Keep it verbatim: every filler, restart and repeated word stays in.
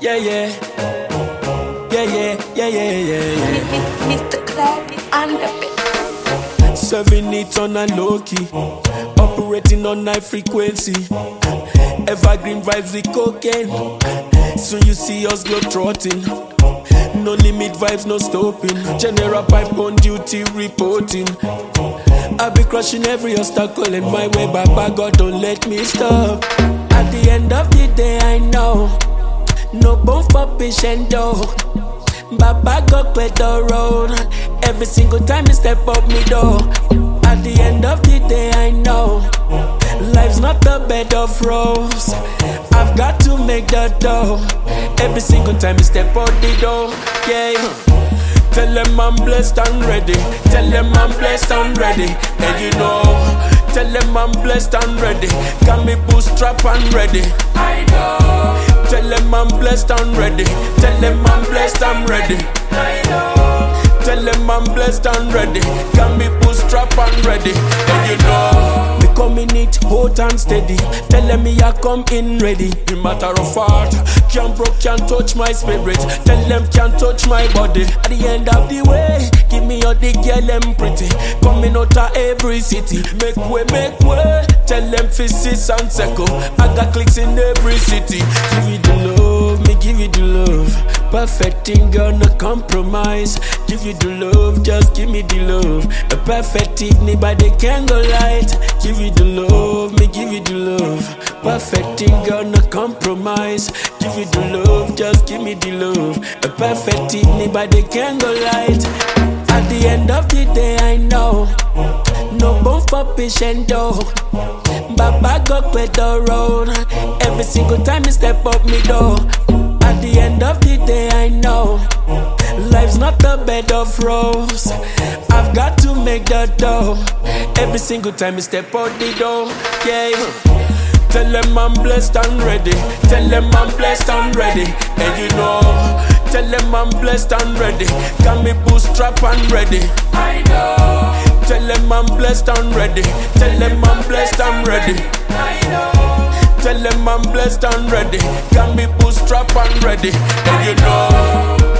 Yeah, yeah. Yeah, yeah, yeah, yeah, yeah, yeah. Mister Clappy on the beat. Serving it on a low key, operating on high frequency. Evergreen vibes with cocaine. Soon you see us globe trotting. No limit vibes, no stopping. General pipe on duty reporting. I be crushing every obstacle in my way, Baba God don't let me stop. At the end of the day I know, no bone for patient though. Baba God clear the road. Every single time you step up me door. At the end of the day I know, life's not a bed of roses. I've got to make the dough. Every single time you step out the door, yeah. Tell them I'm blessed and ready. Tell them I'm blessed and ready. And you know, tell them I'm blessed and ready. Got me bootstrap and ready. I know. Tell them I'm blessed and ready. Tell them I'm blessed and ready. I know. Tell them I'm blessed and ready. Got me bootstrap and ready. And you know, me coming it hot and steady. Tell them me I come in ready. In matter of fact, can't broke, can't touch my spirit. Tell them can't touch my body. At the end of the way, give me all the girl them pretty. Coming out of every city. Make way, make way. Tell them physics and second. I got clicks in every city. Give you the love, me give you the love. Perfect thing, girl, no compromise. Give you the love, just give me the love. A perfect evening, but they can't go light. Give you the love, me give you the love. Perfect thing, girl, no compromise. Give you the love, just give me the love. A perfect evening, but they can't go light. At the end of the day, I know, no bone for patient though. Baba God clear the road. Every single time you step up me door. At the end of the day, I know, life's not a bed of roses. I've got to make the dough. Every single time you step out the door, yeah. Tell them I'm blessed and ready. Tell them I'm blessed and ready. And you know, tell them I'm blessed and ready. Got me bootstrap and ready. I know. Tell them I'm blessed and ready. Tell them I'm blessed and ready. I know. Tell them I'm blessed and ready. Got me bootstrap and ready. And you know.